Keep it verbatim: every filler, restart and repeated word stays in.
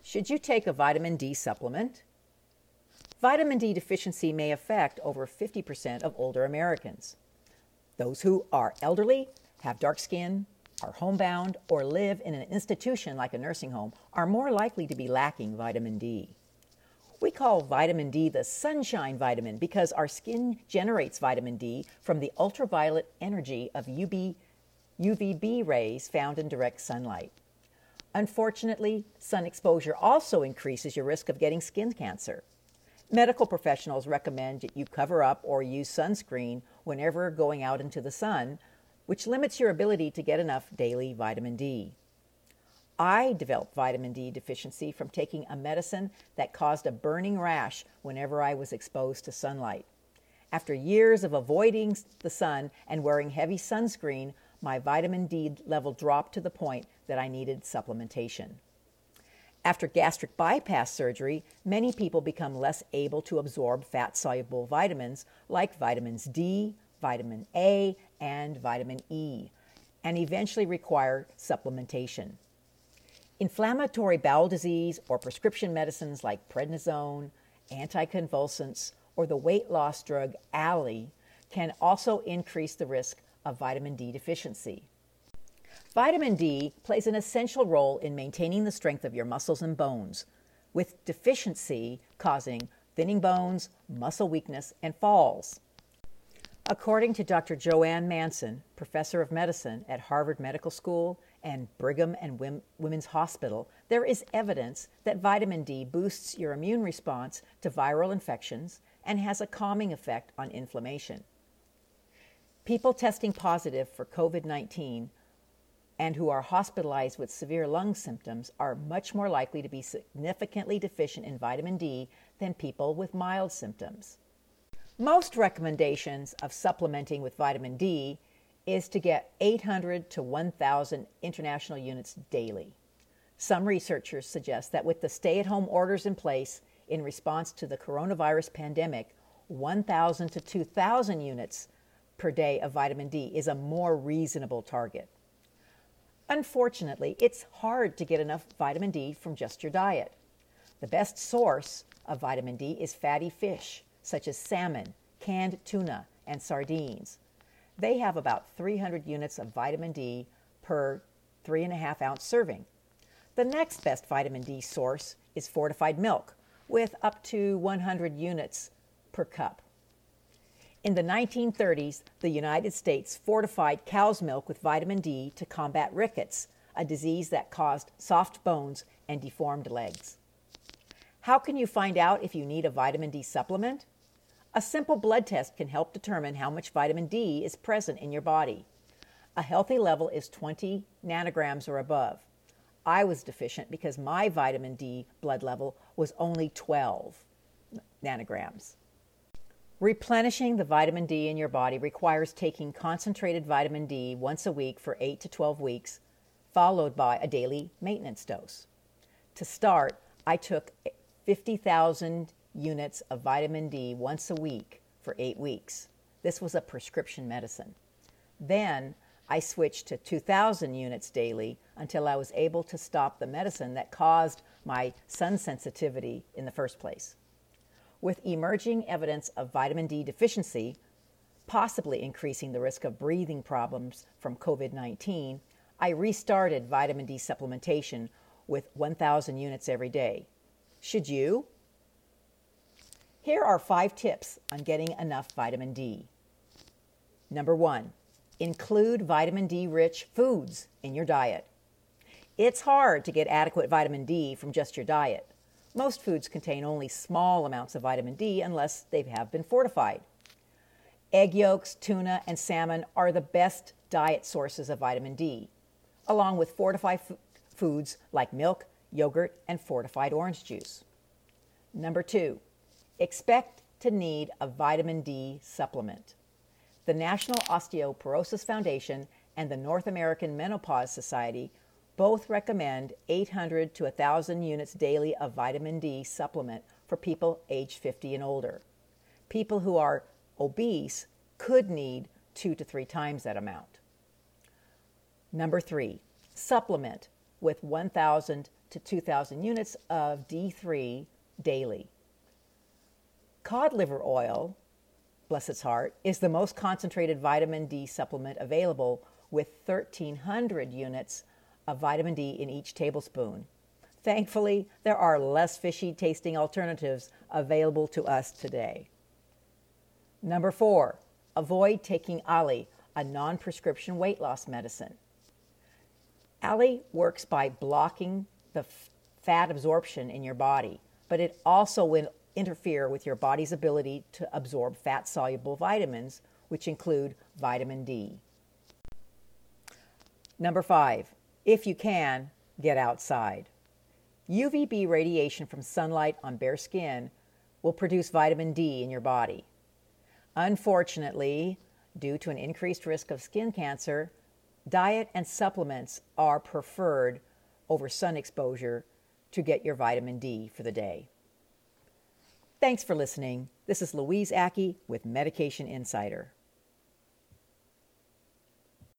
Should you take a vitamin D supplement? Vitamin D deficiency may affect over fifty percent of older Americans. Those who are elderly, have dark skin, are homebound, or live in an institution like a nursing home are more likely to be lacking vitamin D. We call vitamin D the sunshine vitamin because our skin generates vitamin D from the ultraviolet energy of U V, U V B rays found in direct sunlight. Unfortunately, sun exposure also increases your risk of getting skin cancer. Medical professionals recommend that you cover up or use sunscreen whenever going out into the sun, which limits your ability to get enough daily vitamin D. I developed vitamin D deficiency from taking a medicine that caused a burning rash whenever I was exposed to sunlight. After years of avoiding the sun and wearing heavy sunscreen, my vitamin D level dropped to the point that I needed supplementation. After gastric bypass surgery, many people become less able to absorb fat-soluble vitamins like vitamins D, vitamin A, and vitamin E, and eventually require supplementation. Inflammatory bowel disease or prescription medicines like prednisone, anticonvulsants, or the weight loss drug Ali can also increase the risk of vitamin D deficiency. Vitamin D plays an essential role in maintaining the strength of your muscles and bones, with deficiency causing thinning bones, muscle weakness, and falls. According to Doctor Joanne Manson, professor of medicine at Harvard Medical School and Brigham and Women's Hospital, there is evidence that vitamin D boosts your immune response to viral infections and has a calming effect on inflammation. People testing positive for COVID nineteen and who are hospitalized with severe lung symptoms are much more likely to be significantly deficient in vitamin D than people with mild symptoms. Most recommendations of supplementing with vitamin D is to get eight hundred to one thousand international units daily. Some researchers suggest that with the stay-at-home orders in place in response to the coronavirus pandemic, one thousand to two thousand units per day of vitamin D is a more reasonable target. Unfortunately, it's hard to get enough vitamin D from just your diet. The best source of vitamin D is fatty fish, such as salmon, canned tuna, and sardines. They have about three hundred units of vitamin D per three and a half ounce serving. The next best vitamin D source is fortified milk, with up to one hundred units per cup. In the nineteen thirties, the United States fortified cow's milk with vitamin D to combat rickets, a disease that caused soft bones and deformed legs. How can you find out if you need a vitamin D supplement? A simple blood test can help determine how much vitamin D is present in your body. A healthy level is twenty nanograms or above. I was deficient because my vitamin D blood level was only twelve nanograms. Replenishing the vitamin D in your body requires taking concentrated vitamin D once a week for eight to twelve weeks, followed by a daily maintenance dose. To start, I took fifty thousand units of vitamin D once a week for eight weeks. This was a prescription medicine. Then I switched to two thousand units daily until I was able to stop the medicine that caused my sun sensitivity in the first place. With emerging evidence of vitamin D deficiency, possibly increasing the risk of breathing problems from COVID nineteen, I restarted vitamin D supplementation with one thousand units every day. Should you? Here are five tips on getting enough vitamin D. Number one, include vitamin D-rich foods in your diet. It's hard to get adequate vitamin D from just your diet. Most foods contain only small amounts of vitamin D unless they have been fortified. Egg yolks, tuna, and salmon are the best diet sources of vitamin D, along with fortified f- foods like milk, yogurt, and fortified orange juice. Number two, expect to need a vitamin D supplement. The National Osteoporosis Foundation and the North American Menopause Society both recommend eight hundred to one thousand units daily of vitamin D supplement for people age fifty and older. People who are obese could need two to three times that amount. Number three, supplement with one thousand to two thousand units of D three daily. Cod liver oil, bless its heart, is the most concentrated vitamin D supplement available with thirteen hundred units of vitamin D in each tablespoon. Thankfully, there are less fishy tasting alternatives available to us today. Number four, avoid taking Ali, a non-prescription weight loss medicine. Ali works by blocking the f- fat absorption in your body, but it also will interfere with your body's ability to absorb fat-soluble vitamins, which include vitamin D. Number five, if you can, get outside. U V B radiation from sunlight on bare skin will produce vitamin D in your body. Unfortunately, due to an increased risk of skin cancer, diet and supplements are preferred over sun exposure to get your vitamin D for the day. Thanks for listening. This is Louise Aki with Medication Insider.